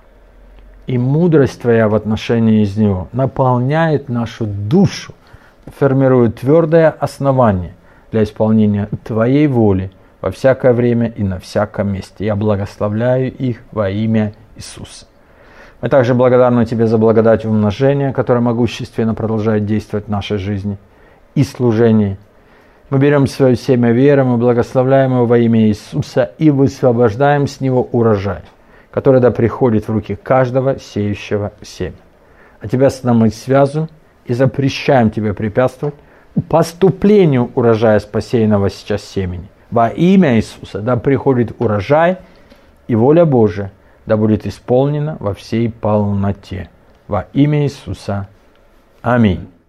И мудрость Твоя в отношении из Него наполняет нашу душу, формирует твердое основание для исполнения Твоей воли во всякое время и на всяком месте. Я благословляю их во имя Иисуса. Мы также благодарны Тебе за благодать умножения, которая могущественно продолжает действовать в нашей жизни и служении. Мы берем свое семя веры, мы благословляем его во имя Иисуса и высвобождаем с него урожай, который да приходит в руки каждого сеющего семя. А Тебя с нами связываем и запрещаем Тебе препятствовать поступлению урожая с посеянного сейчас семени. Во имя Иисуса да приходит урожай, и воля Божия да будет исполнена во всей полноте. Во имя Иисуса. Аминь.